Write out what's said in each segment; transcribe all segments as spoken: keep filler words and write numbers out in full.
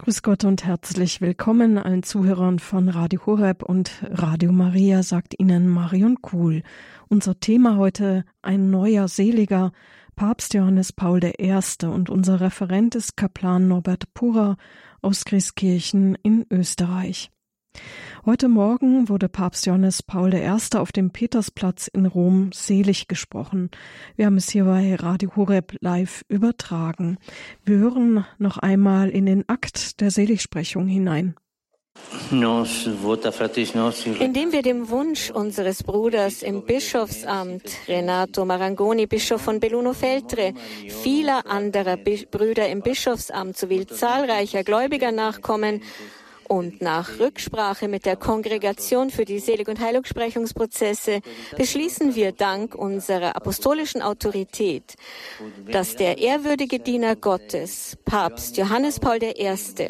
Grüß Gott und herzlich willkommen allen Zuhörern von Radio Horeb und Radio Maria, sagt Ihnen Marion Kuhl. Unser Thema heute: ein neuer Seliger, Papst Johannes Paul der Erste, und unser Referent ist Kaplan Norbert Purrer aus Grieskirchen in Österreich. Heute Morgen wurde Papst Johannes Paul der Erste auf dem Petersplatz in Rom selig gesprochen. Wir haben es hier bei Radio Horeb live übertragen. Wir hören noch einmal in den Akt der Seligsprechung hinein. Indem wir dem Wunsch unseres Bruders im Bischofsamt, Renato Marangoni, Bischof von Belluno Feltre, vieler anderer Bi- Brüder im Bischofsamt sowie zahlreicher Gläubiger nachkommen und nach Rücksprache mit der Kongregation für die Selig- und Heiligsprechungsprozesse beschließen wir dank unserer apostolischen Autorität, dass der ehrwürdige Diener Gottes, Papst Johannes Paul der Erste,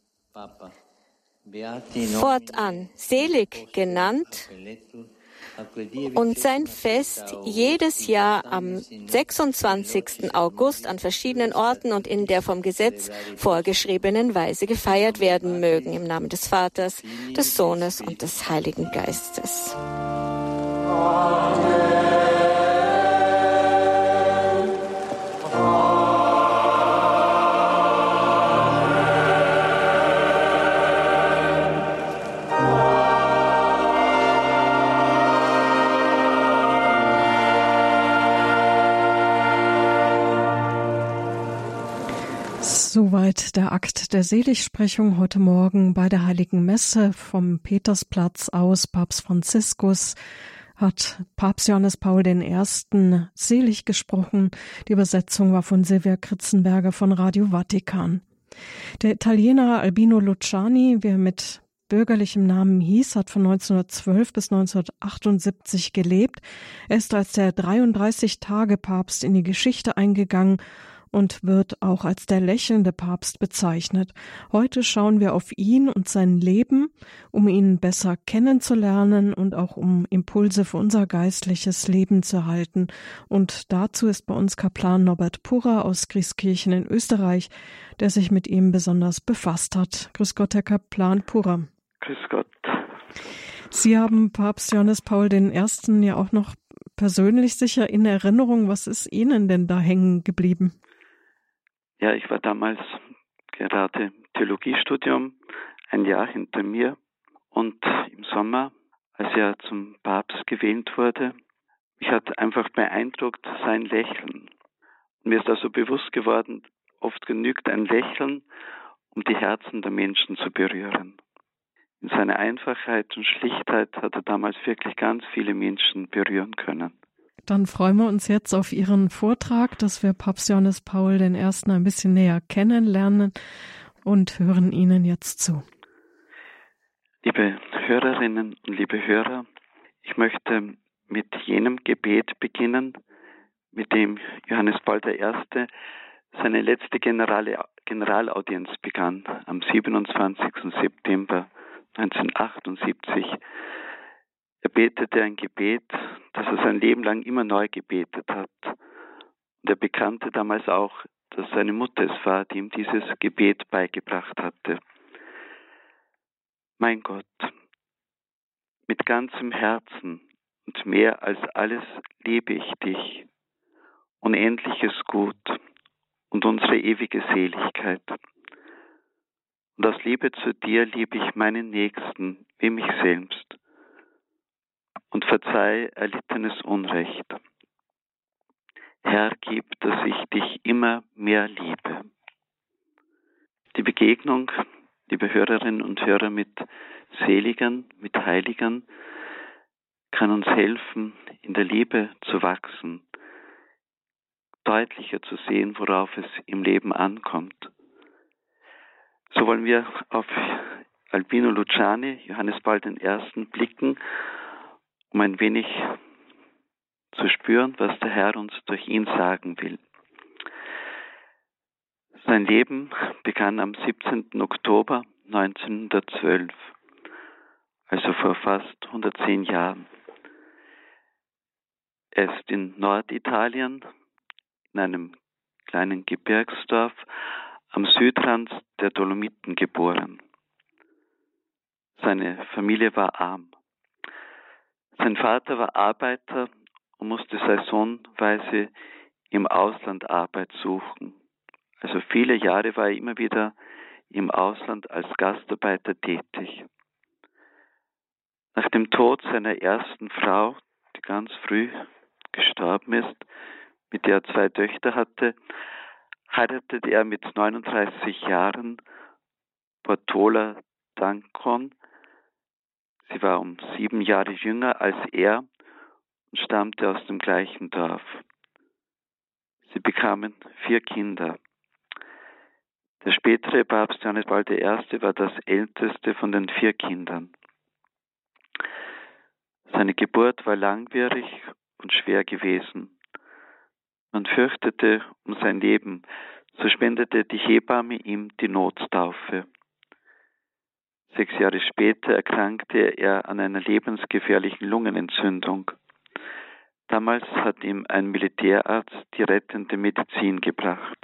fortan selig genannt und sein Fest jedes Jahr am sechsundzwanzigsten August an verschiedenen Orten und in der vom Gesetz vorgeschriebenen Weise gefeiert werden mögen. Im Namen des Vaters, des Sohnes und des Heiligen Geistes. Amen. Soweit der Akt der Seligsprechung heute Morgen bei der Heiligen Messe vom Petersplatz aus. Papst Franziskus hat Papst Johannes Paul der Erste selig gesprochen. Die Übersetzung war von Silvia Kritzenberger von Radio Vatikan. Der Italiener Albino Luciani, wie er mit bürgerlichem Namen hieß, hat von neunzehnhundertzwölf bis neunzehnhundertachtundsiebzig gelebt. Er ist als der dreiunddreißig-Tage-Papst in die Geschichte eingegangen und wird auch als der lächelnde Papst bezeichnet. Heute schauen wir auf ihn und sein Leben, um ihn besser kennenzulernen und auch um Impulse für unser geistliches Leben zu erhalten. Und dazu ist bei uns Kaplan Norbert Purrer aus Grieskirchen in Österreich, der sich mit ihm besonders befasst hat. Grüß Gott, Herr Kaplan Purrer. Grüß Gott. Sie haben Papst Johannes Paul der Erste ja auch noch persönlich sicher in Erinnerung. Was ist Ihnen denn da hängen geblieben? Ja, ich war damals gerade im Theologiestudium, ein Jahr hinter mir, und im Sommer, als er zum Papst gewählt wurde, mich hat einfach beeindruckt sein Lächeln. Und mir ist also bewusst geworden, oft genügt ein Lächeln, um die Herzen der Menschen zu berühren. In seiner Einfachheit und Schlichtheit hat er damals wirklich ganz viele Menschen berühren können. Dann freuen wir uns jetzt auf Ihren Vortrag, dass wir Papst Johannes Paul der Erste ein bisschen näher kennenlernen, und hören Ihnen jetzt zu. Liebe Hörerinnen und liebe Hörer, ich möchte mit jenem Gebet beginnen, mit dem Johannes Paul der Erste seine letzte Generale, Generalaudienz begann am siebenundzwanzigsten September neunzehnhundertachtundsiebzig. Er betete ein Gebet, das er sein Leben lang immer neu gebetet hat. Und er bekannte damals auch, dass seine Mutter es war, die ihm dieses Gebet beigebracht hatte. Mein Gott, mit ganzem Herzen und mehr als alles liebe ich dich, unendliches Gut und unsere ewige Seligkeit. Und aus Liebe zu dir liebe ich meinen Nächsten wie mich selbst und verzeih erlittenes Unrecht. Herr, gib, dass ich dich immer mehr liebe. Die Begegnung, liebe Hörerinnen und Hörer, mit Seligern, mit Heiligern, kann uns helfen, in der Liebe zu wachsen, deutlicher zu sehen, worauf es im Leben ankommt. So wollen wir auf Albino Luciani, Johannes Paul der Erste, blicken, um ein wenig zu spüren, was der Herr uns durch ihn sagen will. Sein Leben begann am siebzehnten Oktober neunzehnhundertzwölf, also vor fast hundertzehn Jahren. Er ist in Norditalien, in einem kleinen Gebirgsdorf, am Südrand der Dolomiten geboren. Seine Familie war arm. Sein Vater war Arbeiter und musste saisonweise im Ausland Arbeit suchen. Also viele Jahre war er immer wieder im Ausland als Gastarbeiter tätig. Nach dem Tod seiner ersten Frau, die ganz früh gestorben ist, mit der er zwei Töchter hatte, heiratete er mit neununddreißig Jahren Portola Dankon. Sie war um sieben Jahre jünger als er und stammte aus dem gleichen Dorf. Sie bekamen vier Kinder. Der spätere Papst Johannes Paul der Erste war das älteste von den vier Kindern. Seine Geburt war langwierig und schwer gewesen. Man fürchtete um sein Leben, so spendete die Hebamme ihm die Notstaufe. Sechs Jahre später erkrankte er an einer lebensgefährlichen Lungenentzündung. Damals hat ihm ein Militärarzt die rettende Medizin gebracht.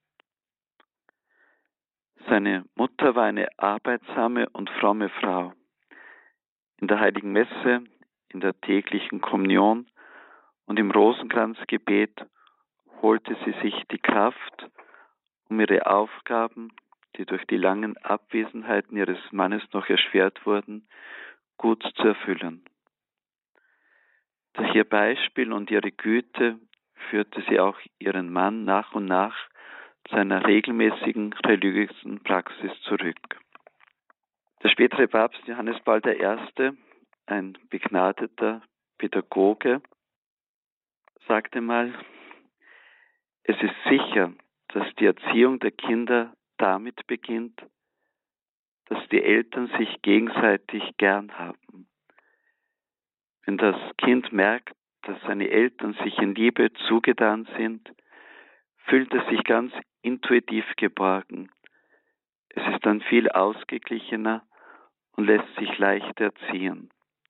Seine Mutter war eine arbeitsame und fromme Frau. In der Heiligen Messe, in der täglichen Kommunion und im Rosenkranzgebet holte sie sich die Kraft, um ihre Aufgaben, die durch die langen Abwesenheiten ihres Mannes noch erschwert wurden, gut zu erfüllen. Durch ihr Beispiel und ihre Güte führte sie auch ihren Mann nach und nach zu einer regelmäßigen religiösen Praxis zurück. Der spätere Papst Johannes Paul der Erste, ein begnadeter Pädagoge, sagte mal, es ist sicher, dass die Erziehung der Kinder damit beginnt, dass die Eltern sich gegenseitig gern haben. Wenn das Kind merkt, dass seine Eltern sich in Liebe zugetan sind, fühlt es sich ganz intuitiv geborgen. Es ist dann viel ausgeglichener und lässt sich leicht erziehen.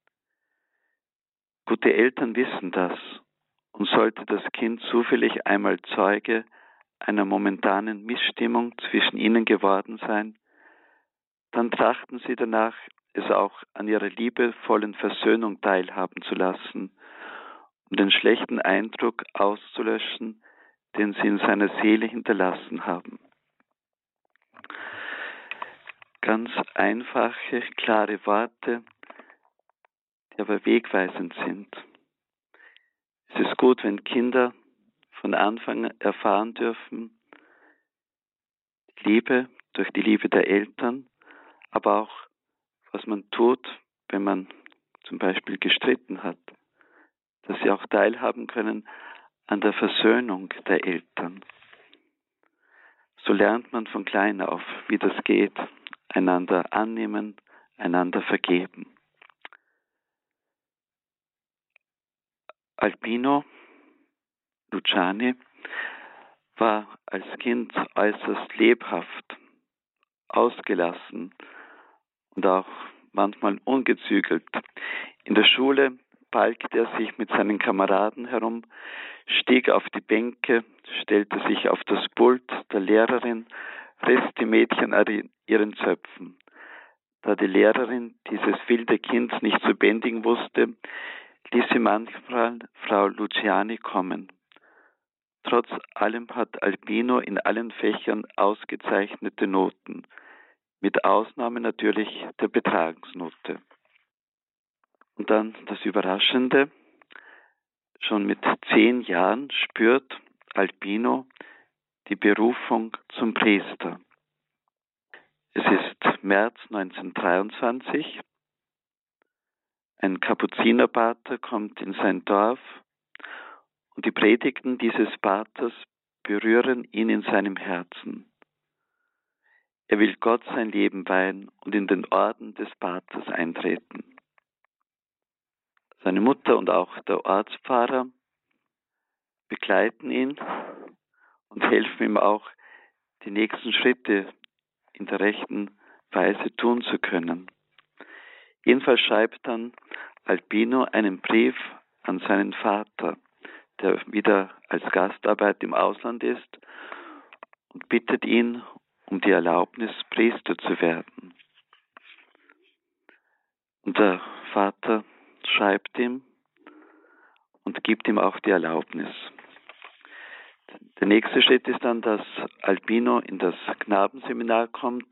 Gute Eltern wissen das, und sollte das Kind zufällig einmal Zeuge einer momentanen Missstimmung zwischen ihnen geworden sein, dann trachten sie danach, es auch an ihrer liebevollen Versöhnung teilhaben zu lassen, um den schlechten Eindruck auszulöschen, den sie in seiner Seele hinterlassen haben. Ganz einfache, klare Worte, die aber wegweisend sind. Es ist gut, wenn Kinder von Anfang an erfahren dürfen, Liebe durch die Liebe der Eltern, aber auch, was man tut, wenn man zum Beispiel gestritten hat, dass sie auch teilhaben können an der Versöhnung der Eltern. So lernt man von klein auf, wie das geht, einander annehmen, einander vergeben. Albino Luciani war als Kind äußerst lebhaft, ausgelassen und auch manchmal ungezügelt. In der Schule balgte er sich mit seinen Kameraden herum, stieg auf die Bänke, stellte sich auf das Pult der Lehrerin, riss die Mädchen an ihren Zöpfen. Da die Lehrerin dieses wilde Kind nicht zu bändigen wusste, ließ sie manchmal Frau Luciani kommen. Trotz allem hat Albino in allen Fächern ausgezeichnete Noten, mit Ausnahme natürlich der Betragensnote. Und dann das Überraschende, schon mit zehn Jahren spürt Albino die Berufung zum Priester. Es ist März neunzehnhundertdreiundzwanzig. Ein Kapuzinerpater kommt in sein Dorf und die Predigten dieses Paters berühren ihn in seinem Herzen. Er will Gott sein Leben weihen und in den Orden des Paters eintreten. Seine Mutter und auch der Ortspfarrer begleiten ihn und helfen ihm auch, die nächsten Schritte in der rechten Weise tun zu können. Jedenfalls schreibt dann Albino einen Brief an seinen Vater, der wieder als Gastarbeit im Ausland ist, und bittet ihn um die Erlaubnis, Priester zu werden. Und der Vater schreibt ihm und gibt ihm auch die Erlaubnis. Der nächste Schritt ist dann, dass Albino in das Knabenseminar kommt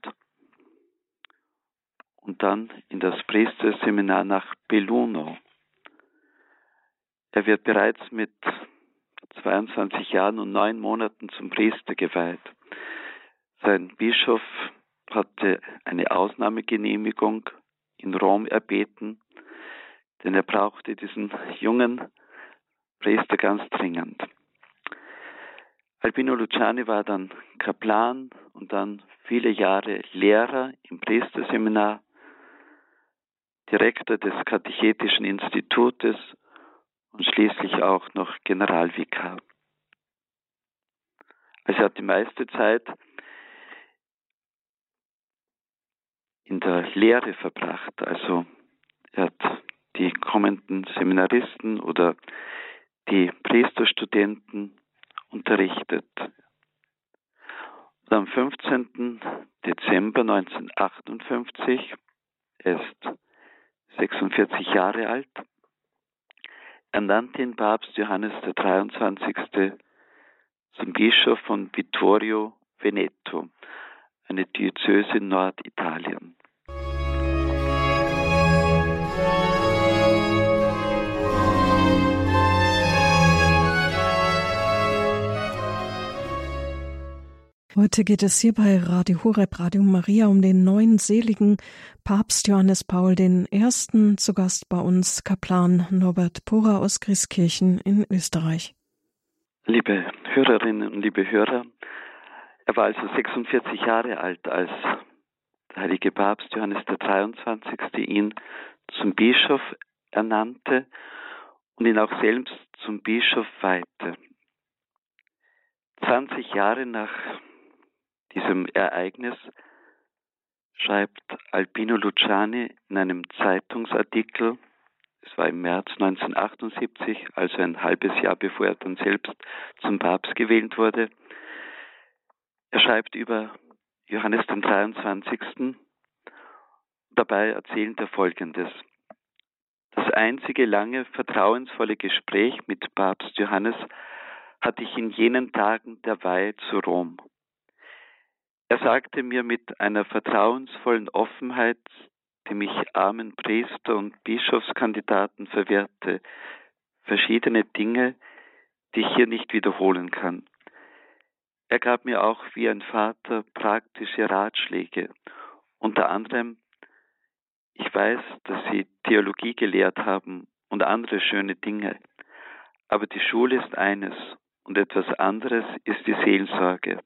und dann in das Priesterseminar nach Belluno. Er wird bereits mit zweiundzwanzig Jahren und neun Monaten zum Priester geweiht. Sein Bischof hatte eine Ausnahmegenehmigung in Rom erbeten, denn er brauchte diesen jungen Priester ganz dringend. Albino Luciani war dann Kaplan und dann viele Jahre Lehrer im Priesterseminar, Direktor des Katechetischen Institutes und schließlich auch noch Generalvikar. Also er hat die meiste Zeit in der Lehre verbracht, also er hat die kommenden Seminaristen oder die Priesterstudenten unterrichtet. Und am fünfzehnten Dezember neunzehnhundertachtundfünfzig, er ist sechsundvierzig Jahre alt, ernannte ihn Papst Johannes der dreiundzwanzigste zum Bischof von Vittorio Veneto, eine Diözese in Norditalien. Heute geht es hier bei Radio Horeb, Radio Maria um den neuen seligen Papst Johannes Paul der Erste. Zu Gast bei uns Kaplan Norbert Pora aus Grieskirchen in Österreich. Liebe Hörerinnen und liebe Hörer, er war also sechsundvierzig Jahre alt, als der heilige Papst Johannes der dreiundzwanzigste ihn zum Bischof ernannte und ihn auch selbst zum Bischof weihte. zwanzig Jahre nach diesem Ereignis schreibt Albino Luciani in einem Zeitungsartikel, es war im März neunzehnhundertachtundsiebzig, also ein halbes Jahr bevor er dann selbst zum Papst gewählt wurde, er schreibt über Johannes den dreiundzwanzigsten Dabei erzählt er Folgendes: Das einzige lange, vertrauensvolle Gespräch mit Papst Johannes hatte ich in jenen Tagen der Weihe zu Rom. Er sagte mir mit einer vertrauensvollen Offenheit, die mich armen Priester und Bischofskandidaten verwehrte, verschiedene Dinge, die ich hier nicht wiederholen kann. Er gab mir auch wie ein Vater praktische Ratschläge, unter anderem: Ich weiß, dass Sie Theologie gelehrt haben und andere schöne Dinge, aber die Schule ist eines und etwas anderes ist die Seelsorge.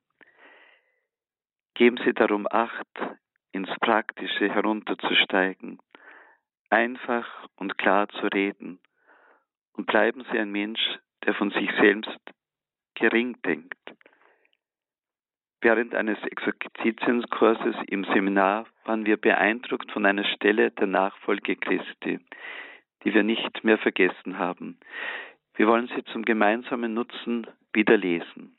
Geben Sie darum Acht, ins Praktische herunterzusteigen, einfach und klar zu reden, und bleiben Sie ein Mensch, der von sich selbst gering denkt. Während eines Exerzitienskurses im Seminar waren wir beeindruckt von einer Stelle der Nachfolge Christi, die wir nicht mehr vergessen haben. Wir wollen sie zum gemeinsamen Nutzen wieder lesen.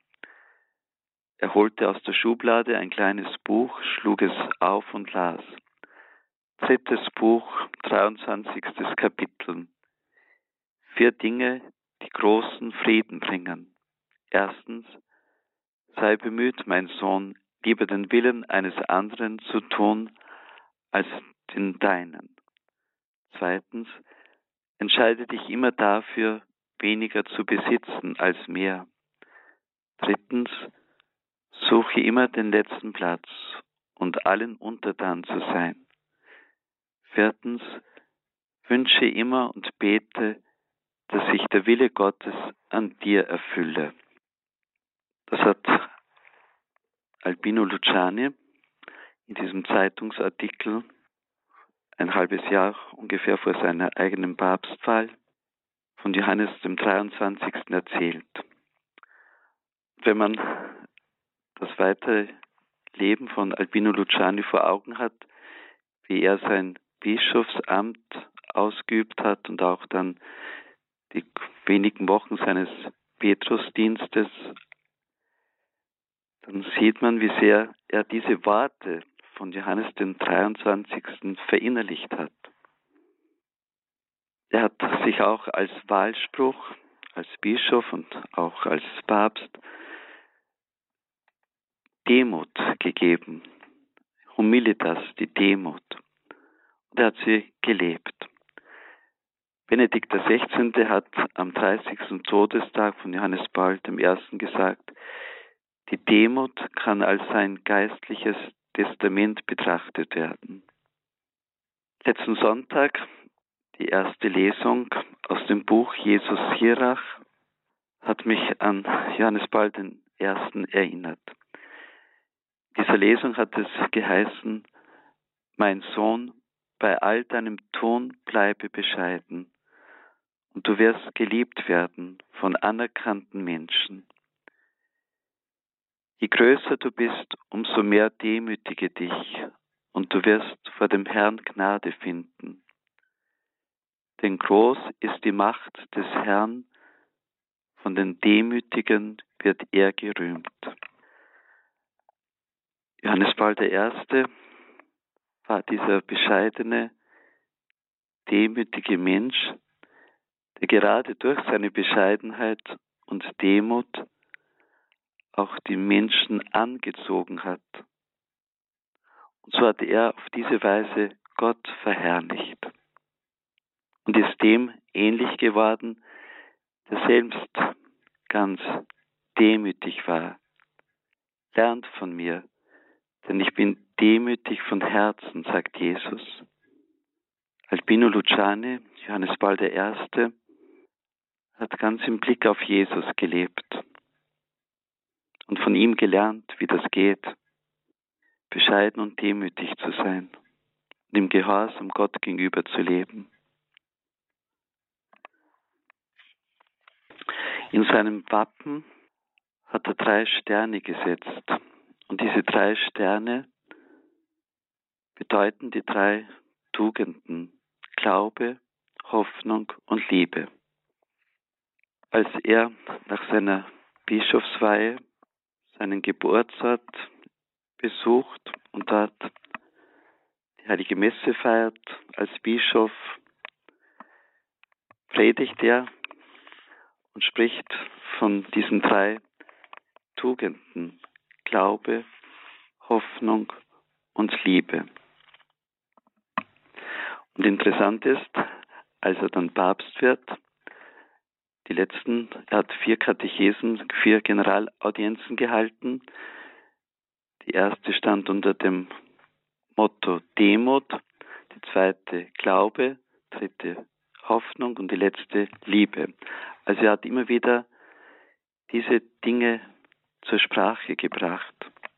Er holte aus der Schublade ein kleines Buch, schlug es auf und las. Drittes Buch, dreiundzwanzigstes Kapitel. Vier Dinge, die großen Frieden bringen. Erstens: Sei bemüht, mein Sohn, lieber den Willen eines anderen zu tun, als den deinen. Zweitens: Entscheide dich immer dafür, weniger zu besitzen als mehr. Drittens: Suche immer den letzten Platz und allen untertan zu sein. Viertens: Wünsche immer und bete, dass sich der Wille Gottes an dir erfülle. Das hat Albino Luciani in diesem Zeitungsartikel ein halbes Jahr ungefähr vor seiner eigenen Papstwahl von Johannes dem dreiundzwanzigsten erzählt. Wenn man das weitere Leben von Albino Luciani vor Augen hat, wie er sein Bischofsamt ausgeübt hat und auch dann die wenigen Wochen seines Petrusdienstes, dann sieht man, wie sehr er diese Worte von Johannes dem dreiundzwanzigsten verinnerlicht hat. Er hat sich auch als Wahlspruch, als Bischof und auch als Papst Demut gegeben. Humilitas, die Demut. Und er hat sie gelebt. Benedikt der Sechzehnte hat am dreißigsten Todestag von Johannes Paul dem Ersten gesagt, die Demut kann als ein geistliches Testament betrachtet werden. Letzten Sonntag die erste Lesung aus dem Buch Jesus Sirach hat mich an Johannes Paul den Ersten erinnert. In dieser Lesung hat es geheißen, mein Sohn, bei all deinem Tun bleibe bescheiden und du wirst geliebt werden von anerkannten Menschen. Je größer du bist, umso mehr demütige dich und du wirst vor dem Herrn Gnade finden. Denn groß ist die Macht des Herrn, von den Demütigen wird er gerühmt. Johannes Paul der Erste war dieser bescheidene, demütige Mensch, der gerade durch seine Bescheidenheit und Demut auch die Menschen angezogen hat. Und so hat er auf diese Weise Gott verherrlicht und ist dem ähnlich geworden, der selbst ganz demütig war. Lernt von mir, denn ich bin demütig von Herzen, sagt Jesus. Albino Luciani, Johannes Paul der Erste, hat ganz im Blick auf Jesus gelebt und von ihm gelernt, wie das geht, bescheiden und demütig zu sein und im Gehorsam Gott gegenüber zu leben. In seinem Wappen hat er drei Sterne gesetzt und diese drei Sterne bedeuten die drei Tugenden, Glaube, Hoffnung und Liebe. Als er nach seiner Bischofsweihe seinen Geburtsort besucht und dort die Heilige Messe feiert, als Bischof predigt er und spricht von diesen drei Tugenden, Glaube, Hoffnung und Liebe. Und interessant ist, als er dann Papst wird, die letzten, er hat vier Katechesen, vier Generalaudienzen gehalten. Die erste stand unter dem Motto Demut, die zweite Glaube, dritte Hoffnung und die letzte Liebe. Also er hat immer wieder diese Dinge zur Sprache gebracht.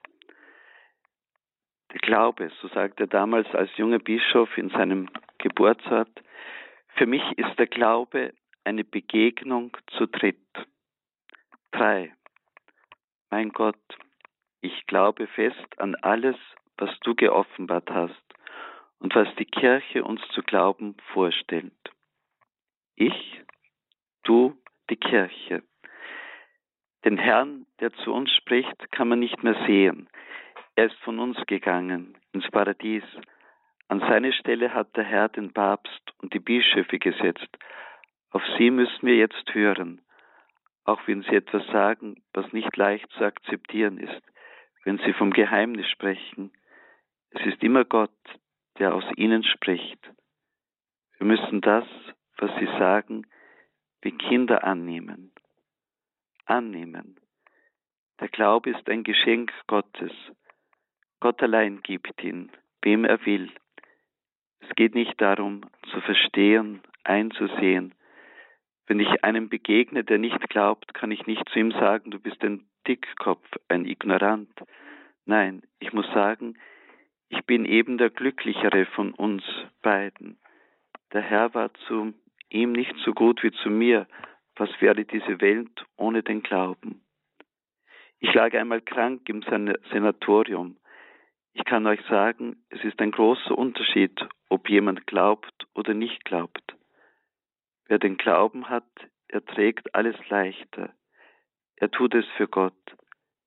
Der Glaube, so sagt er damals als junger Bischof in seinem Geburtsort, für mich ist der Glaube eine Begegnung zu dritt. Drei. Mein Gott, ich glaube fest an alles, was du geoffenbart hast und was die Kirche uns zu glauben vorstellt. Ich, du, die Kirche. Den Herrn, der zu uns spricht, kann man nicht mehr sehen. Er ist von uns gegangen ins Paradies. An seine Stelle hat der Herr den Papst und die Bischöfe gesetzt. Auf sie müssen wir jetzt hören, auch wenn sie etwas sagen, was nicht leicht zu akzeptieren ist, wenn sie vom Geheimnis sprechen. Es ist immer Gott, der aus ihnen spricht. Wir müssen das, was sie sagen, wie Kinder annehmen. Annehmen. Der Glaube ist ein Geschenk Gottes. Gott allein gibt ihn, wem er will. Es geht nicht darum, zu verstehen, einzusehen. Wenn ich einem begegne, der nicht glaubt, kann ich nicht zu ihm sagen, du bist ein Dickkopf, ein Ignorant. Nein, ich muss sagen, ich bin eben der Glücklichere von uns beiden. Der Herr war zu ihm nicht so gut wie zu mir. Was wäre diese Welt ohne den Glauben? Ich lag einmal krank im Sanatorium. Ich kann euch sagen, es ist ein großer Unterschied, ob jemand glaubt oder nicht glaubt. Wer den Glauben hat, er trägt alles leichter. Er tut es für Gott.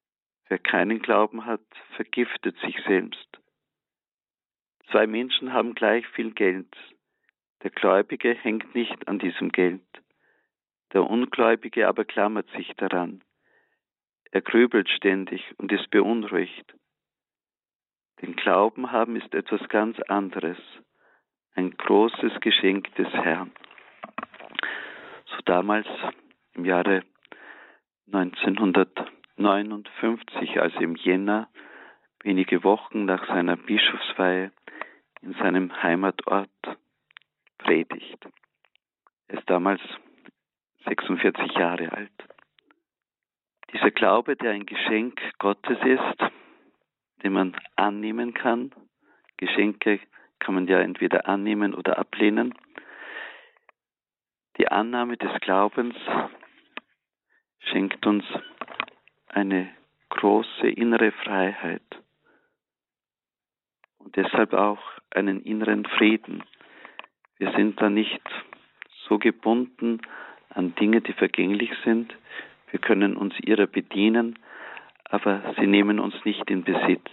Wer keinen Glauben hat, vergiftet sich selbst. Zwei Menschen haben gleich viel Geld. Der Gläubige hängt nicht an diesem Geld. Der Ungläubige aber klammert sich daran. Er grübelt ständig und ist beunruhigt. Den Glauben haben ist etwas ganz anderes. Ein großes Geschenk des Herrn. So damals im Jahre neunzehnhundertneunundfünfzig, also im Jänner, wenige Wochen nach seiner Bischofsweihe in seinem Heimatort predigt. Er ist damals sechsundvierzig Jahre alt. Dieser Glaube, der ein Geschenk Gottes ist, den man annehmen kann. Geschenke kann man ja entweder annehmen oder ablehnen. Die Annahme des Glaubens schenkt uns eine große innere Freiheit und deshalb auch einen inneren Frieden. Wir sind da nicht so gebunden an Dinge, die vergänglich sind. Wir können uns ihrer bedienen, aber sie nehmen uns nicht in Besitz.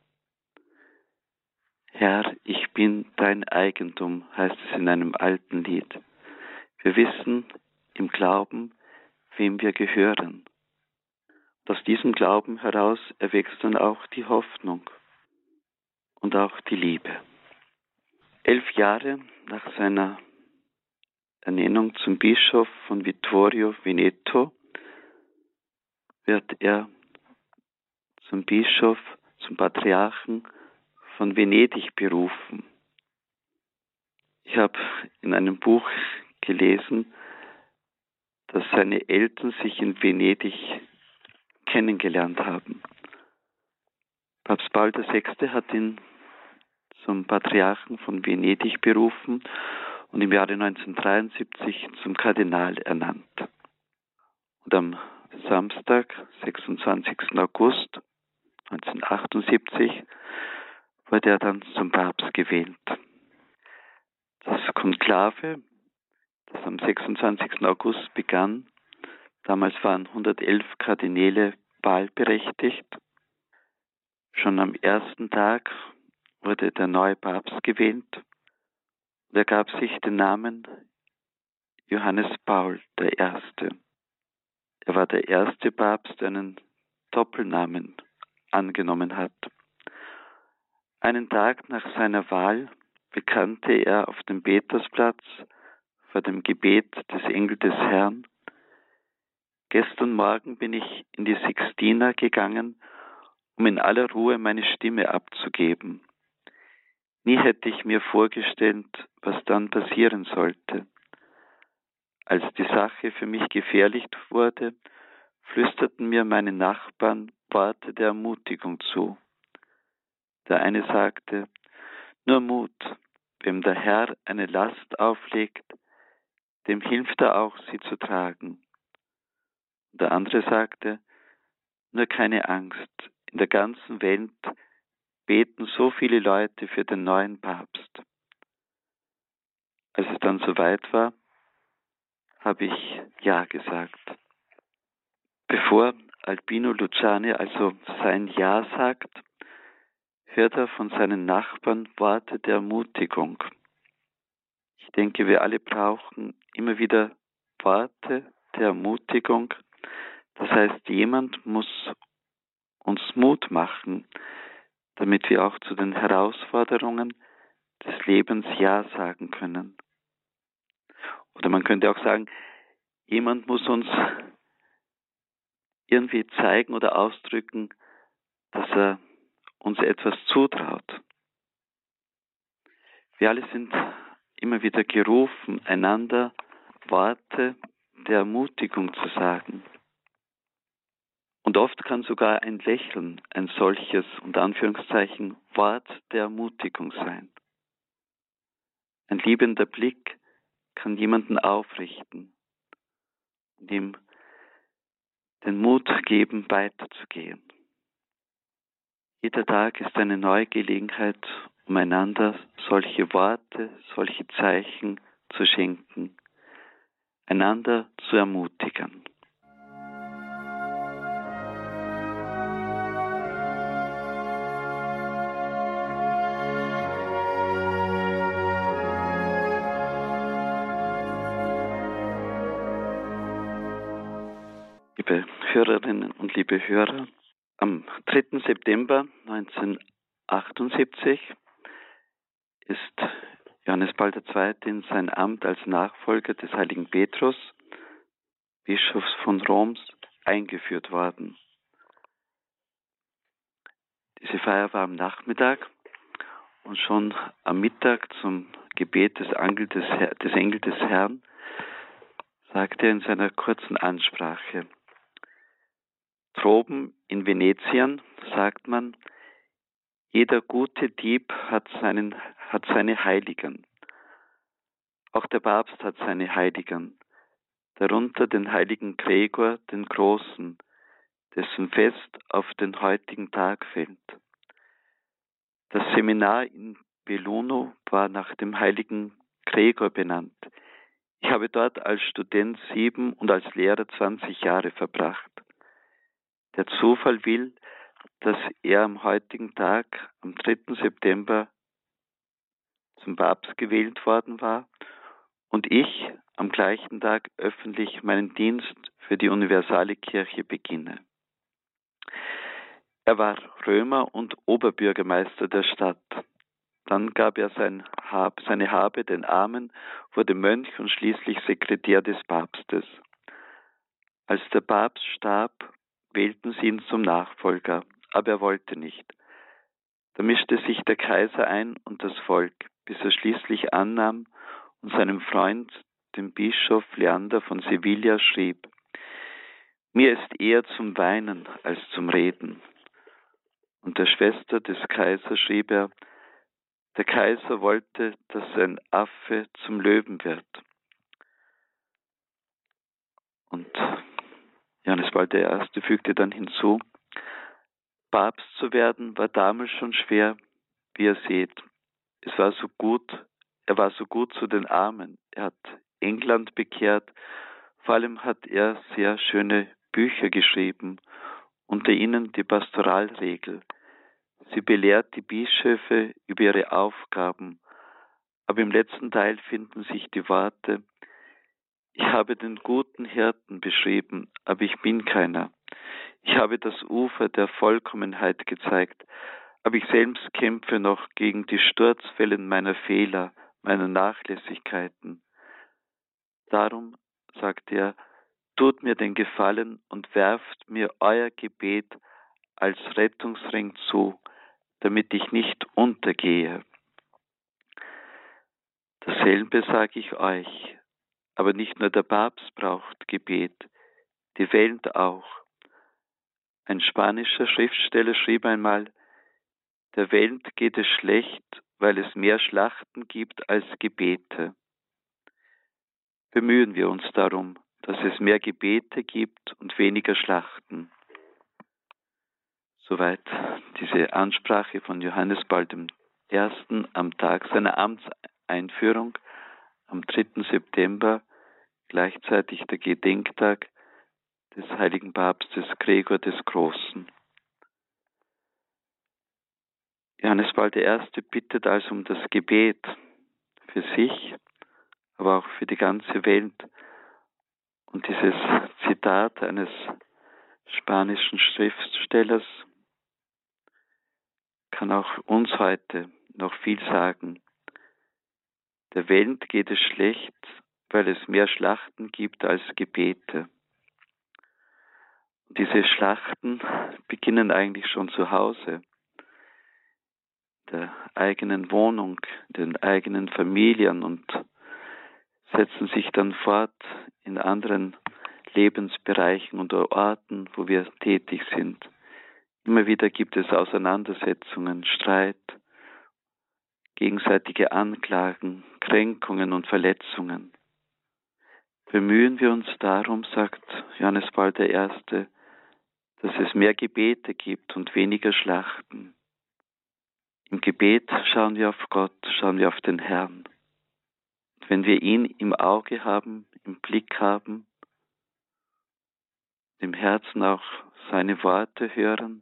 Herr, ich bin dein Eigentum, heißt es in einem alten Lied. Wir wissen im Glauben, wem wir gehören. Und aus diesem Glauben heraus erwächst dann auch die Hoffnung und auch die Liebe. Elf Jahre nach seiner Ernennung zum Bischof von Vittorio Veneto wird er zum Bischof, zum Patriarchen von Venedig berufen. Ich habe in einem Buch gelesen, dass seine Eltern sich in Venedig kennengelernt haben. Papst Paul der Sechste hat ihn zum Patriarchen von Venedig berufen und im Jahre neunzehnhundertdreiundsiebzig zum Kardinal ernannt. Und am Samstag, sechsundzwanzigsten August neunzehnhundertachtundsiebzig, wurde er dann zum Papst gewählt. Das Konklave, das am sechsundzwanzigsten August begann, damals waren hundertelf Kardinäle wahlberechtigt. Schon am ersten Tag wurde der neue Papst gewählt und er gab sich den Namen Johannes Paul der Erste. Er war der erste Papst, der einen Doppelnamen angenommen hat. Einen Tag nach seiner Wahl bekannte er auf dem Petersplatz vor dem Gebet des Engel des Herrn: Gestern Morgen bin ich in die Sixtina gegangen, um in aller Ruhe meine Stimme abzugeben. Nie hätte ich mir vorgestellt, was dann passieren sollte. Als die Sache für mich gefährlich wurde, flüsterten mir meine Nachbarn Worte der Ermutigung zu. Der eine sagte: Nur Mut, wem der Herr eine Last auflegt, dem hilft er auch, sie zu tragen. Und der andere sagte: Nur keine Angst, in der ganzen Welt beten so viele Leute für den neuen Papst. Als es dann soweit war, habe ich Ja gesagt. Bevor Albino Luciani also sein Ja sagt, hört er von seinen Nachbarn Worte der Ermutigung. Ich denke, wir alle brauchen immer wieder Worte der Ermutigung. Das heißt, jemand muss uns Mut machen, damit wir auch zu den Herausforderungen des Lebens Ja sagen können. Oder man könnte auch sagen, jemand muss uns irgendwie zeigen oder ausdrücken, dass er uns etwas zutraut. Wir alle sind immer wieder gerufen, einander Worte der Ermutigung zu sagen. Und oft kann sogar ein Lächeln ein solches, unter Anführungszeichen, Wort der Ermutigung sein. Ein liebender Blick kann jemanden aufrichten und ihm den Mut geben, weiterzugehen. Jeder Tag ist eine neue Gelegenheit, um einander solche Worte, solche Zeichen zu schenken, einander zu ermutigen. Liebe Hörerinnen und liebe Hörer, am dritten September neunzehnhundertachtundsiebzig ist Johannes Paul der Zweite in sein Amt als Nachfolger des heiligen Petrus, Bischofs von Roms, eingeführt worden. Diese Feier war am Nachmittag und schon am Mittag zum Gebet des Engel des, Herr, des Engel des Herrn sagte er in seiner kurzen Ansprache: Droben in Venetien sagt man, jeder gute Dieb hat, seinen, hat seine Heiligen. Auch der Papst hat seine Heiligen, darunter den heiligen Gregor, den Großen, dessen Fest auf den heutigen Tag fällt. Das Seminar in Belluno war nach dem heiligen Gregor benannt. Ich habe dort als Student sieben und als Lehrer zwanzig Jahre verbracht. Der Zufall will, dass er am heutigen Tag, am dritten September, zum Papst gewählt worden war und ich am gleichen Tag öffentlich meinen Dienst für die universale Kirche beginne. Er war Römer und Oberbürgermeister der Stadt. Dann gab er sein Hab, seine Habe den Armen, wurde Mönch und schließlich Sekretär des Papstes. Als der Papst starb, wählten sie ihn zum Nachfolger, aber er wollte nicht. Da mischte sich der Kaiser ein und das Volk, bis er schließlich annahm und seinem Freund, dem Bischof Leander von Sevilla, schrieb: Mir ist eher zum Weinen als zum Reden. Und der Schwester des Kaisers schrieb er: Der Kaiser wollte, dass ein Affe zum Löwen wird. Und Johannes Paul der Erste fügte dann hinzu: Papst zu werden war damals schon schwer, wie ihr seht. Es war so gut, er war so gut zu den Armen. Er hat England bekehrt. Vor allem hat er sehr schöne Bücher geschrieben, unter ihnen die Pastoralregel. Sie belehrt die Bischöfe über ihre Aufgaben. Aber im letzten Teil finden sich die Worte: Ich habe den guten Hirten beschrieben, aber ich bin keiner. Ich habe das Ufer der Vollkommenheit gezeigt, aber ich selbst kämpfe noch gegen die Sturzwellen meiner Fehler, meiner Nachlässigkeiten. Darum, sagt er, tut mir den Gefallen und werft mir euer Gebet als Rettungsring zu, damit ich nicht untergehe. Dasselbe sage ich euch, aber nicht nur der Papst braucht Gebet, die Welt auch. Ein spanischer Schriftsteller schrieb einmal: Der Welt geht es schlecht, weil es mehr Schlachten gibt als Gebete. Bemühen wir uns darum, dass es mehr Gebete gibt und weniger Schlachten. Soweit diese Ansprache von Johannes Paul der Erste am Tag seiner Amtseinführung am dritten September, gleichzeitig der Gedenktag des heiligen Papstes Gregor des Großen. Johannes Paul der Erste bittet also um das Gebet für sich, aber auch für die ganze Welt. Und dieses Zitat eines spanischen Schriftstellers kann auch uns heute noch viel sagen. Der Welt geht es schlecht, weil es mehr Schlachten gibt als Gebete. Und diese Schlachten beginnen eigentlich schon zu Hause, der eigenen Wohnung, den eigenen Familien und setzen sich dann fort in anderen Lebensbereichen und Orten, wo wir tätig sind. Immer wieder gibt es Auseinandersetzungen, Streit, gegenseitige Anklagen, Kränkungen und Verletzungen. Bemühen wir uns darum, sagt Johannes Paul der Erste, dass es mehr Gebete gibt und weniger Schlachten. Im Gebet schauen wir auf Gott, schauen wir auf den Herrn. Und wenn wir ihn im Auge haben, im Blick haben, im Herzen auch seine Worte hören,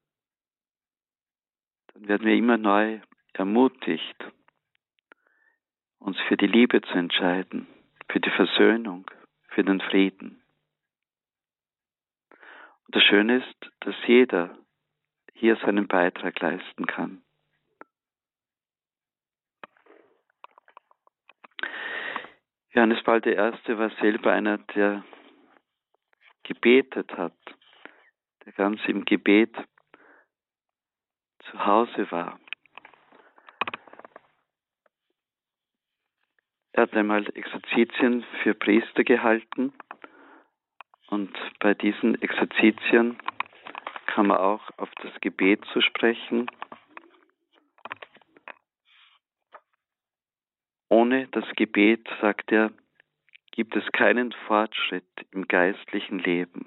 dann werden wir immer neu ermutigt, uns für die Liebe zu entscheiden, für die Versöhnung, für den Frieden. Das Schöne ist, dass jeder hier seinen Beitrag leisten kann. Johannes Paul der Erste war selber einer, der gebetet hat, der ganz im Gebet zu Hause war. Er hat einmal Exerzitien für Priester gehalten und bei diesen Exerzitien kam man auch auf das Gebet zu sprechen. Ohne das Gebet, sagt er, gibt es keinen Fortschritt im geistlichen Leben.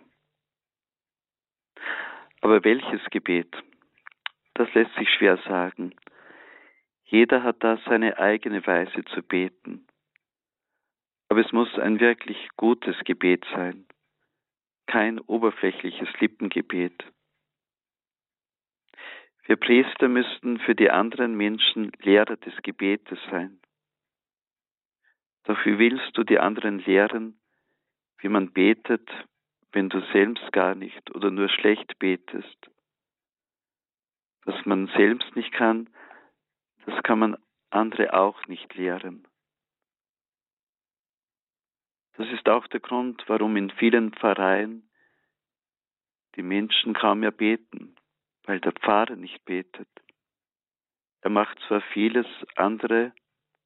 Aber welches Gebet? Das lässt sich schwer sagen. Jeder hat da seine eigene Weise zu beten. Aber es muss ein wirklich gutes Gebet sein, kein oberflächliches Lippengebet. Wir Priester müssten für die anderen Menschen Lehrer des Gebetes sein. Doch wie willst du die anderen lehren, wie man betet, wenn du selbst gar nicht oder nur schlecht betest? Was man selbst nicht kann, das kann man andere auch nicht lehren. Das ist auch der Grund, warum in vielen Pfarreien die Menschen kaum mehr beten, weil der Pfarrer nicht betet. Er macht zwar vieles andere,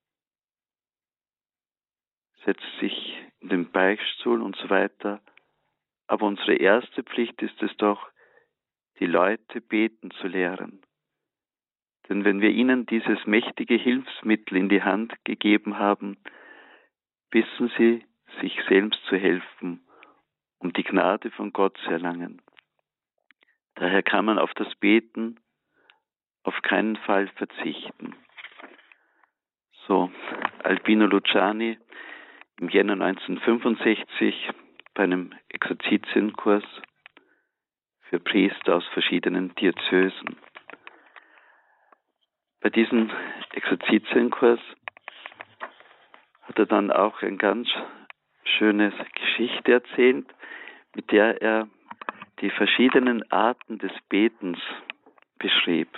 setzt sich in den Beichtstuhl und so weiter, aber unsere erste Pflicht ist es doch, die Leute beten zu lehren. Denn wenn wir ihnen dieses mächtige Hilfsmittel in die Hand gegeben haben, wissen sie, sich selbst zu helfen, um die Gnade von Gott zu erlangen. Daher kann man auf das Beten auf keinen Fall verzichten. So, Albino Luciani im Jänner neunzehnhundertfünfundsechzig bei einem Exerzitienkurs für Priester aus verschiedenen Diözesen. Bei diesem Exerzitienkurs hat er dann auch eine ganz schöne Geschichte erzählt, mit der er die verschiedenen Arten des Betens beschrieb.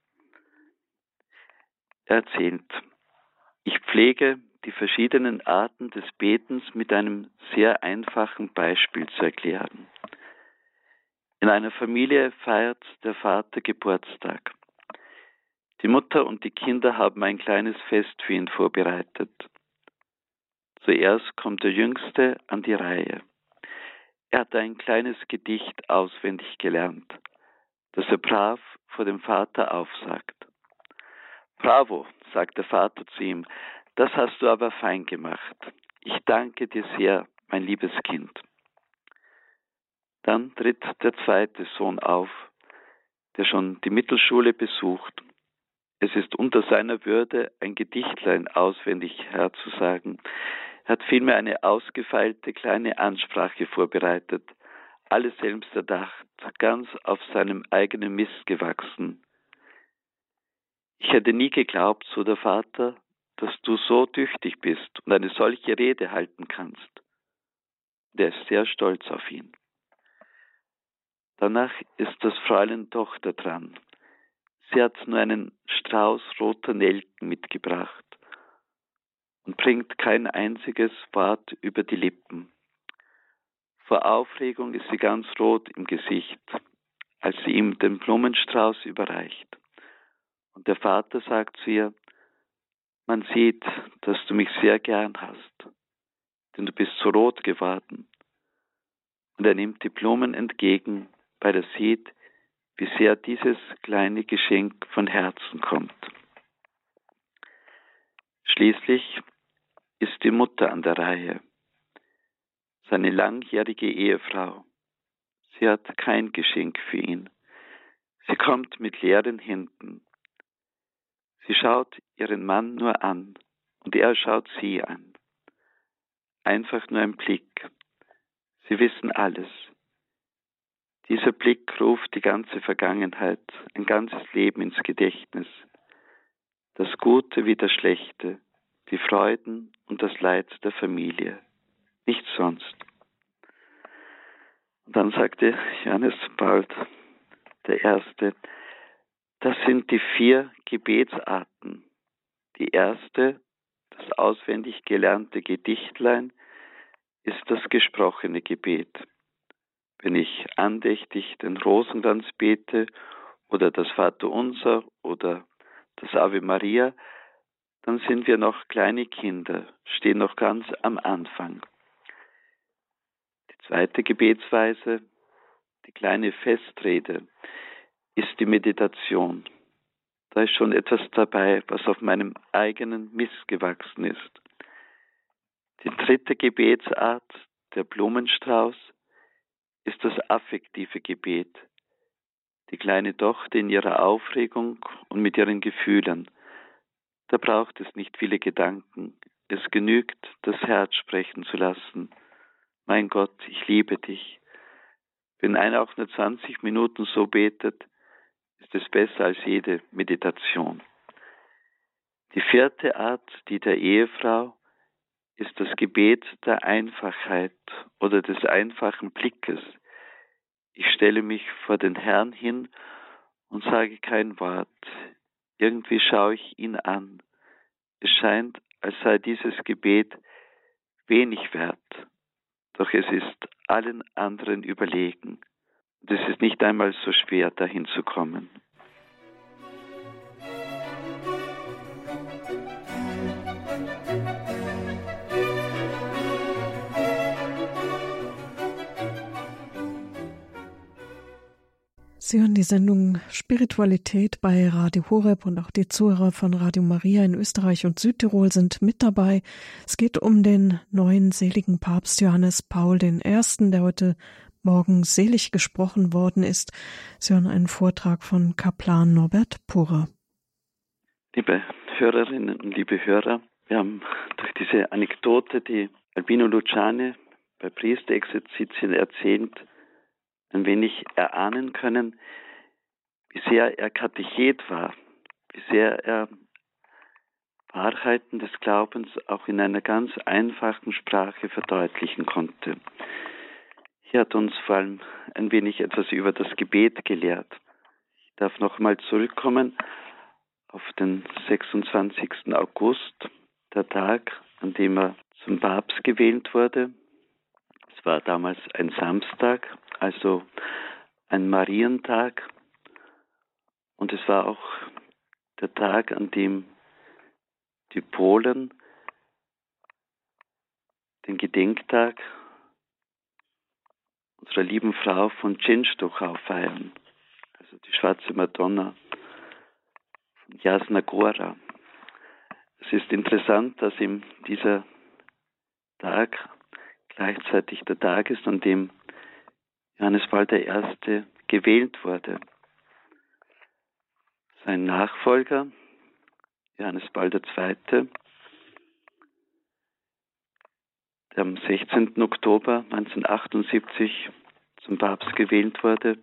Er erzählt, ich pflege die verschiedenen Arten des Betens mit einem sehr einfachen Beispiel zu erklären. In einer Familie feiert der Vater Geburtstag. Die Mutter und die Kinder haben ein kleines Fest für ihn vorbereitet. Zuerst kommt der Jüngste an die Reihe. Er hat ein kleines Gedicht auswendig gelernt, das er brav vor dem Vater aufsagt. Bravo, sagt der Vater zu ihm, das hast du aber fein gemacht. Ich danke dir sehr, mein liebes Kind. Dann tritt der zweite Sohn auf, der schon die Mittelschule besucht. Es ist unter seiner Würde, ein Gedichtlein auswendig herzusagen. Er hat vielmehr eine ausgefeilte kleine Ansprache vorbereitet, alles selbst erdacht, ganz auf seinem eigenen Mist gewachsen. Ich hätte nie geglaubt, so der Vater, dass du so tüchtig bist und eine solche Rede halten kannst. Und er ist sehr stolz auf ihn. Danach ist das Fräulein Tochter dran. Sie hat nur einen Strauß roter Nelken mitgebracht und bringt kein einziges Wort über die Lippen. Vor Aufregung ist sie ganz rot im Gesicht, als sie ihm den Blumenstrauß überreicht. Und der Vater sagt zu ihr, man sieht, dass du mich sehr gern hast, denn du bist so rot geworden. Und er nimmt die Blumen entgegen, weil er sieht, wie sehr dieses kleine Geschenk von Herzen kommt. Schließlich ist die Mutter an der Reihe, seine langjährige Ehefrau. Sie hat kein Geschenk für ihn. Sie kommt mit leeren Händen. Sie schaut ihren Mann nur an und er schaut sie an. Einfach nur ein Blick. Sie wissen alles. Dieser Blick ruft die ganze Vergangenheit, ein ganzes Leben ins Gedächtnis. Das Gute wie das Schlechte, die Freuden und das Leid der Familie. Nichts sonst. Und dann sagte Johannes Paul der Erste, das sind die vier Gebetsarten. Die erste, das auswendig gelernte Gedichtlein, ist das gesprochene Gebet. Wenn ich andächtig den Rosenkranz bete oder das Vaterunser oder das Ave Maria, dann sind wir noch kleine Kinder, stehen noch ganz am Anfang. Die zweite Gebetsweise, die kleine Festrede, ist die Meditation. Da ist schon etwas dabei, was auf meinem eigenen Mist gewachsen ist. Die dritte Gebetsart, der Blumenstrauß, ist das affektive Gebet. Die kleine Tochter in ihrer Aufregung und mit ihren Gefühlen. Da braucht es nicht viele Gedanken. Es genügt, das Herz sprechen zu lassen. Mein Gott, ich liebe dich. Wenn einer auch nur zwanzig Minuten so betet, ist es besser als jede Meditation. Die vierte Art, die der Ehefrau, ist das Gebet der Einfachheit oder des einfachen Blickes. Ich stelle mich vor den Herrn hin und sage kein Wort. Irgendwie schaue ich ihn an. Es scheint, als sei dieses Gebet wenig wert, doch es ist allen anderen überlegen. Und es ist nicht einmal so schwer, dahin zu kommen. Sie hören die Sendung Spiritualität bei Radio Horeb und auch die Zuhörer von Radio Maria in Österreich und Südtirol sind mit dabei. Es geht um den neuen seligen Papst Johannes Paul der Erste., der heute Morgen selig gesprochen worden ist. Sie hören einen Vortrag von Kaplan Norbert Purer. Liebe Hörerinnen und liebe Hörer, wir haben durch diese Anekdote, die Albino Luciani bei Priesterexerzitien erzählt, ein wenig erahnen können, wie sehr er Katechet war, wie sehr er Wahrheiten des Glaubens auch in einer ganz einfachen Sprache verdeutlichen konnte. Hier hat uns vor allem ein wenig etwas über das Gebet gelehrt. Ich darf noch mal zurückkommen auf den sechsundzwanzigsten August, der Tag, an dem er zum Papst gewählt wurde. Es war damals ein Samstag, also ein Marientag. Und es war auch der Tag, an dem die Polen den Gedenktag unserer lieben Frau von Częstochow feiern. Also die schwarze Madonna von Jasna Góra. Es ist interessant, dass ihm dieser Tag gleichzeitig der Tag ist, an dem Johannes Paul der Erste gewählt wurde. Sein Nachfolger, Johannes Paul der Zweite, der am sechzehnten Oktober neunzehnhundertachtundsiebzig zum Papst gewählt wurde,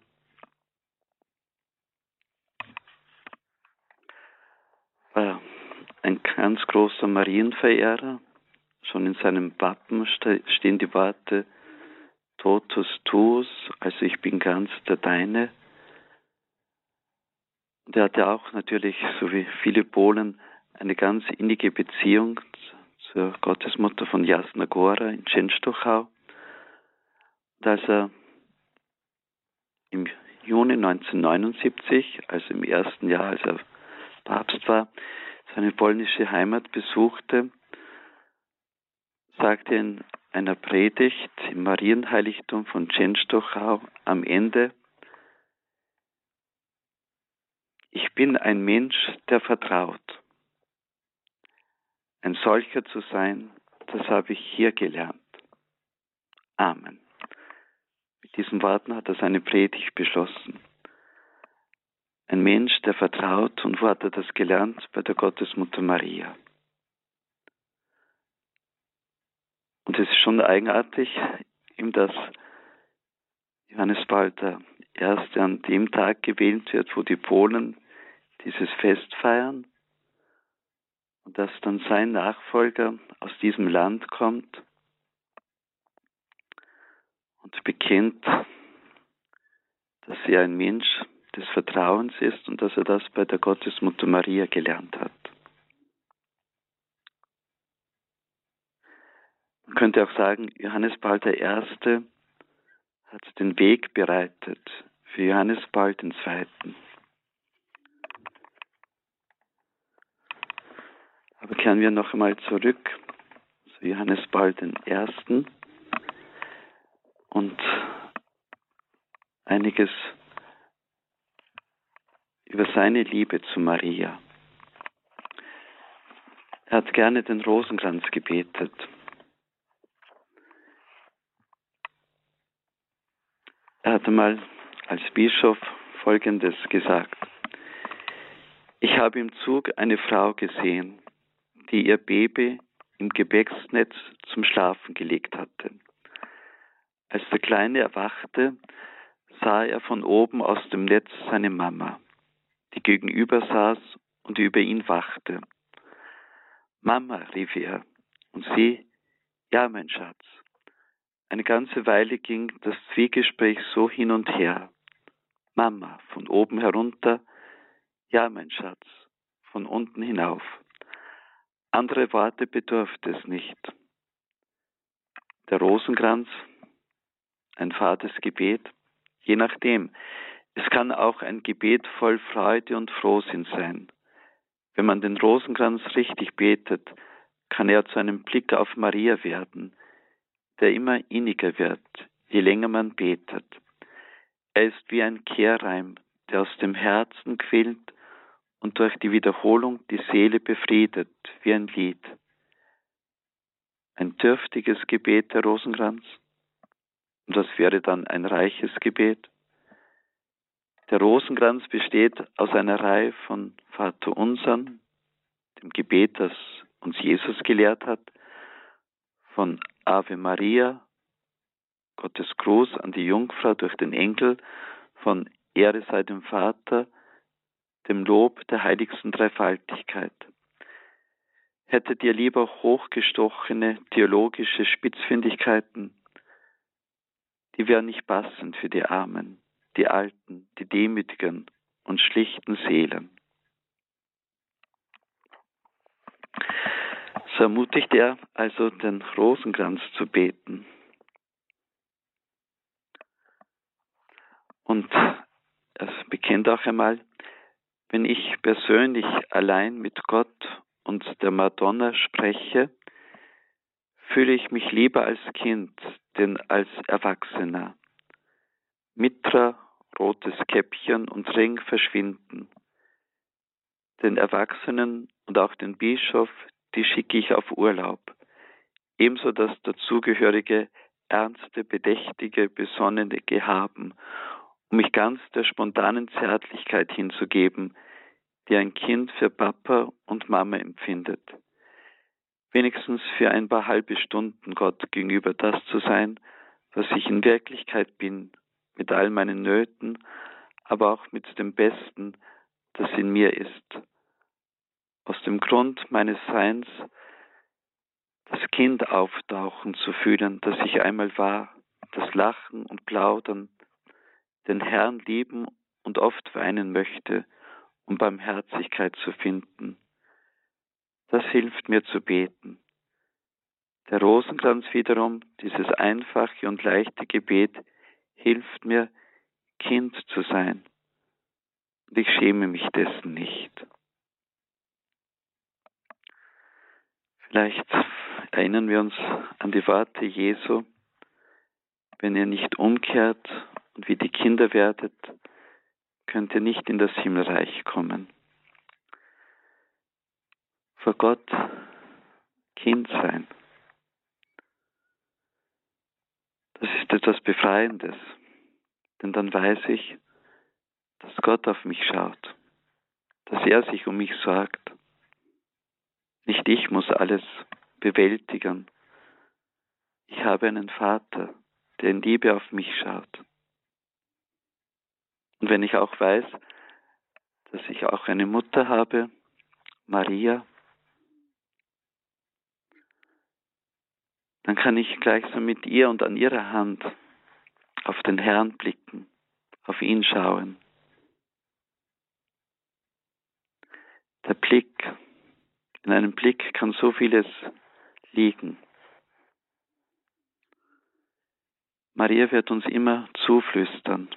war ein ganz großer Marienverehrer. Schon in seinem Wappen stehen die Worte Totus tuus, also ich bin ganz der Deine. Und er hatte auch natürlich, so wie viele Polen, eine ganz innige Beziehung zur Gottesmutter von Jasna Góra in Częstochow. Und als er im Juni neunzehnhundertneunundsiebzig, also im ersten Jahr, als er Papst war, seine polnische Heimat besuchte, sagte er in einer Predigt im Marienheiligtum von Częstochow am Ende: Ich bin ein Mensch, der vertraut. Ein solcher zu sein, das habe ich hier gelernt. Amen. Mit diesen Worten hat er seine Predigt beschlossen. Ein Mensch, der vertraut. Und wo hat er das gelernt? Bei der Gottesmutter Maria. Und es ist schon eigenartig, ihm dass Johannes Paul der Erste an dem Tag gewählt wird, wo die Polen dieses Fest feiern, und dass dann sein Nachfolger aus diesem Land kommt und bekennt, dass er ein Mensch des Vertrauens ist und dass er das bei der Gottesmutter Maria gelernt hat. Man könnte auch sagen, Johannes Paul der Erste hat den Weg bereitet für Johannes Paul der Zweite. Aber kehren wir noch einmal zurück zu Johannes Paul der Erste und einiges über seine Liebe zu Maria. Er hat gerne den Rosenkranz gebetet. Er hatte mal als Bischof Folgendes gesagt: Ich habe im Zug eine Frau gesehen, die ihr Baby im Gebäcksnetz zum Schlafen gelegt hatte. Als der Kleine erwachte, sah er von oben aus dem Netz seine Mama, die gegenüber saß und über ihn wachte. Mama, rief er, und sie: Ja, mein Schatz. Eine ganze Weile ging das Zwiegespräch so hin und her. Mama, von oben herunter: Ja, mein Schatz, von unten hinauf. Andere Worte bedurfte es nicht. Der Rosenkranz, ein fades Gebet, je nachdem. Es kann auch ein Gebet voll Freude und Frohsinn sein. Wenn man den Rosenkranz richtig betet, kann er zu einem Blick auf Maria werden, der immer inniger wird, je länger man betet. Er ist wie ein Kehrreim, der aus dem Herzen quillt und durch die Wiederholung die Seele befriedet, wie ein Lied. Ein dürftiges Gebet, der Rosenkranz. Und das wäre dann ein reiches Gebet. Der Rosenkranz besteht aus einer Reihe von Vaterunsern, dem Gebet, das uns Jesus gelehrt hat, von Ave Maria, Gottes Gruß an die Jungfrau durch den Engel, von Ehre sei dem Vater, dem Lob der heiligsten Dreifaltigkeit. Hättet ihr lieber hochgestochene theologische Spitzfindigkeiten, die wären nicht passend für die Armen, die Alten, die demütigen und schlichten Seelen. So ermutigt er also, den Rosenkranz zu beten. Und er bekennt auch einmal, wenn ich persönlich allein mit Gott und der Madonna spreche, fühle ich mich lieber als Kind, denn als Erwachsener. Mitra, rotes Käppchen und Ring verschwinden. Den Erwachsenen und auch den Bischof, die schicke ich auf Urlaub. Ebenso das dazugehörige, ernste, bedächtige, besonnene Gehaben, um mich ganz der spontanen Zärtlichkeit hinzugeben, die ein Kind für Papa und Mama empfindet. Wenigstens für ein paar halbe Stunden Gott gegenüber das zu sein, was ich in Wirklichkeit bin, mit all meinen Nöten, aber auch mit dem Besten, das in mir ist. Aus dem Grund meines Seins, das Kind auftauchen zu fühlen, das ich einmal war, das Lachen und Plaudern, den Herrn lieben und oft weinen möchte, um Barmherzigkeit zu finden. Das hilft mir zu beten. Der Rosenkranz wiederum, dieses einfache und leichte Gebet, hilft mir, Kind zu sein. Und ich schäme mich dessen nicht. Vielleicht erinnern wir uns an die Worte Jesu: Wenn ihr nicht umkehrt und wie die Kinder werdet, könnt ihr nicht in das Himmelreich kommen. Vor Gott Kind sein. Das ist etwas Befreiendes, denn dann weiß ich, dass Gott auf mich schaut, dass er sich um mich sorgt. Nicht ich muss alles bewältigen. Ich habe einen Vater, der in Liebe auf mich schaut. Und wenn ich auch weiß, dass ich auch eine Mutter habe, Maria, dann kann ich gleichsam mit ihr und an ihrer Hand auf den Herrn blicken, auf ihn schauen. Der Blick, in einem Blick kann so vieles liegen. Maria wird uns immer zuflüstern,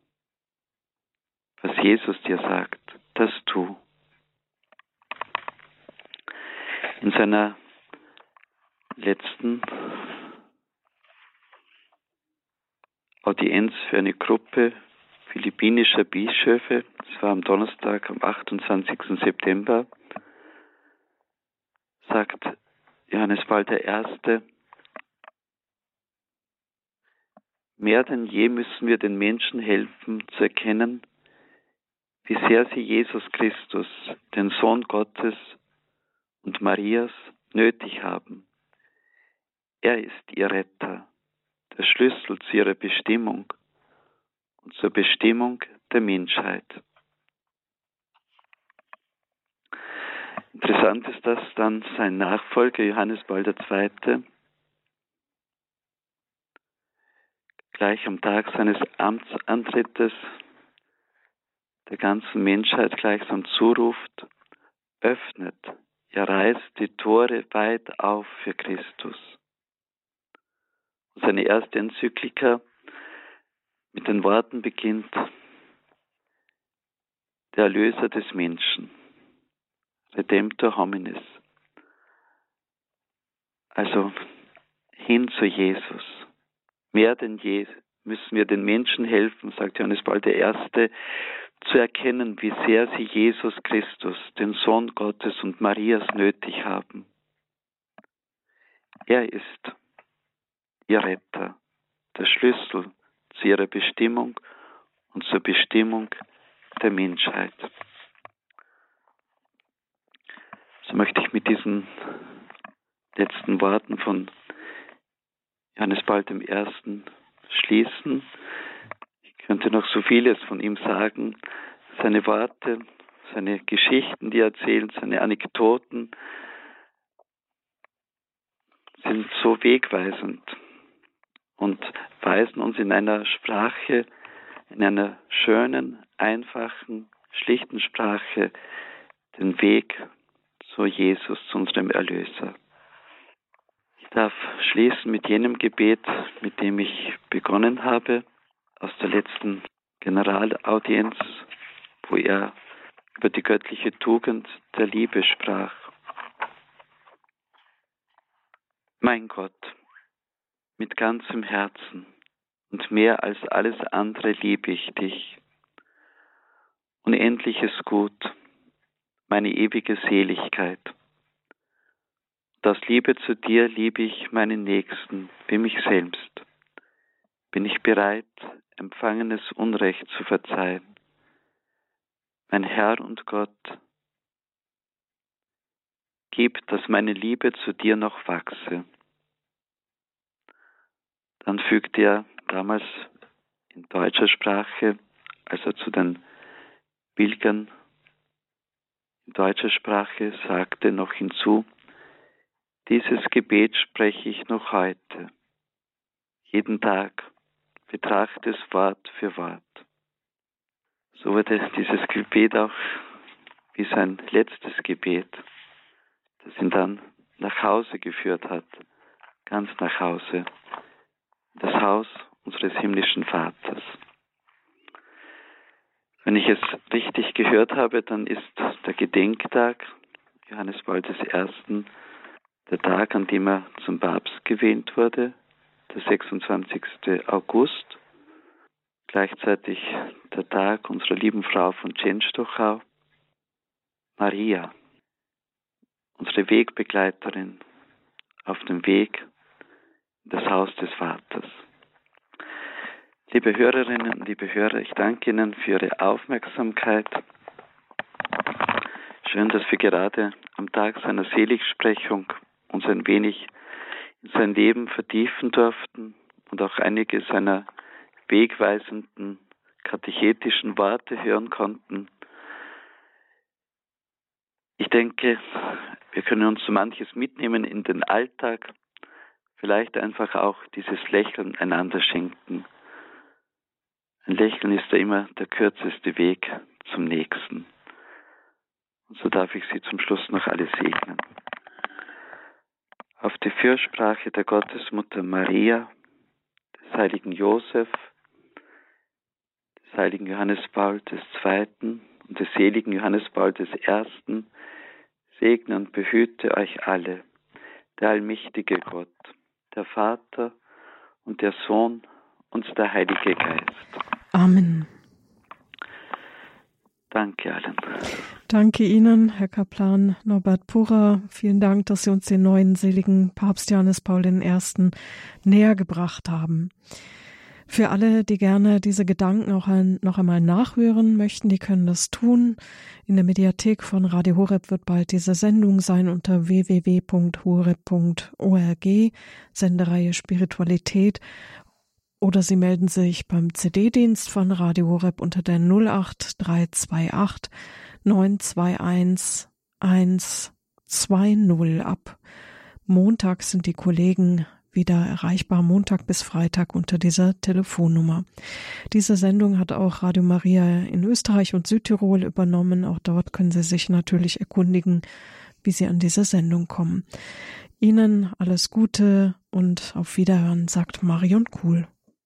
was Jesus dir sagt, das tu. In seiner letzten Audienz für eine Gruppe philippinischer Bischöfe, das war am Donnerstag, am achtundzwanzigsten September, sagt Johannes Paul der Erste, mehr denn je müssen wir den Menschen helfen zu erkennen, wie sehr sie Jesus Christus, den Sohn Gottes und Marias, nötig haben. Er ist ihr Retter, der Schlüssel zu ihrer Bestimmung und zur Bestimmung der Menschheit. Interessant ist, dass dann sein Nachfolger Johannes Paul der Zweite gleich am Tag seines Amtsantrittes der ganzen Menschheit gleichsam zuruft, öffnet, ihr reißt die Tore weit auf für Christus. Und seine erste Enzyklika mit den Worten beginnt, der Erlöser des Menschen, Redemptor hominis. Also hin zu Jesus. Mehr denn je müssen wir den Menschen helfen, sagt Johannes Paul der Erste, zu erkennen, wie sehr sie Jesus Christus, den Sohn Gottes und Marias, nötig haben. Er ist ihr Retter, der Schlüssel zu ihrer Bestimmung und zur Bestimmung der Menschheit. So möchte ich mit diesen letzten Worten von Johannes Paul der Erste schließen. Ich könnte noch so vieles von ihm sagen. Seine Worte, seine Geschichten, die er erzählt, seine Anekdoten sind so wegweisend und weisen uns in einer Sprache, in einer schönen, einfachen, schlichten Sprache den Weg zu Jesus, zu unserem Erlöser. Ich darf schließen mit jenem Gebet, mit dem ich begonnen habe, aus der letzten Generalaudienz, wo er über die göttliche Tugend der Liebe sprach. Mein Gott, mit ganzem Herzen und mehr als alles andere liebe ich dich. Unendliches Gut, meine ewige Seligkeit. Und aus Liebe zu dir liebe ich meinen Nächsten wie mich selbst. Bin ich bereit, empfangenes Unrecht zu verzeihen. Mein Herr und Gott, gib, dass meine Liebe zu dir noch wachse. Dann fügte er damals in deutscher Sprache, als er zu den Pilgern in deutscher Sprache sagte, noch hinzu, dieses Gebet spreche ich noch heute. Jeden Tag betrachte es Wort für Wort. So wurde dieses Gebet auch wie sein letztes Gebet, das ihn dann nach Hause geführt hat, ganz nach Hause, das Haus unseres himmlischen Vaters. Wenn ich es richtig gehört habe, dann ist der Gedenktag Johannes Paul der Erste der Tag, an dem er zum Papst gewählt wurde, der sechsundzwanzigsten August, gleichzeitig der Tag unserer lieben Frau von Częstochow, Maria, unsere Wegbegleiterin auf dem Weg in das Haus des Vaters. Liebe Hörerinnen und liebe Hörer, ich danke Ihnen für Ihre Aufmerksamkeit. Schön, dass wir gerade am Tag seiner Seligsprechung uns ein wenig in sein Leben vertiefen durften und auch einige seiner wegweisenden katechetischen Worte hören konnten. Ich denke, wir können uns so manches mitnehmen in den Alltag, vielleicht einfach auch dieses Lächeln einander schenken Ein Lächeln ist ja immer der kürzeste Weg zum Nächsten. Und so darf ich Sie zum Schluss noch alle segnen. Auf die Fürsprache der Gottesmutter Maria, des heiligen Josef, des heiligen Johannes Paul des Zweiten und des seligen Johannes Paul des Ersten, segne und behüte euch alle, der allmächtige Gott, der Vater und der Sohn und der Heilige Geist. Amen. Danke allen. Danke Ihnen, Herr Kaplan Norbert Purrer. Vielen Dank, dass Sie uns den neuen seligen Papst Johannes Paul der Erste näher gebracht haben. Für alle, die gerne diese Gedanken auch ein, noch einmal nachhören möchten, die können das tun. In der Mediathek von Radio Horeb wird bald diese Sendung sein unter w w w punkt horeb punkt org, Sendereihe Spiritualität. Oder Sie melden sich beim C D-Dienst von Radio Horeb unter der null acht drei zwei acht neun zwei eins eins zwei null ab. Montag sind die Kollegen wieder erreichbar, Montag bis Freitag unter dieser Telefonnummer. Diese Sendung hat auch Radio Maria in Österreich und Südtirol übernommen. Auch dort können Sie sich natürlich erkundigen, wie Sie an diese Sendung kommen. Ihnen alles Gute und auf Wiederhören, sagt Marion Kuhl.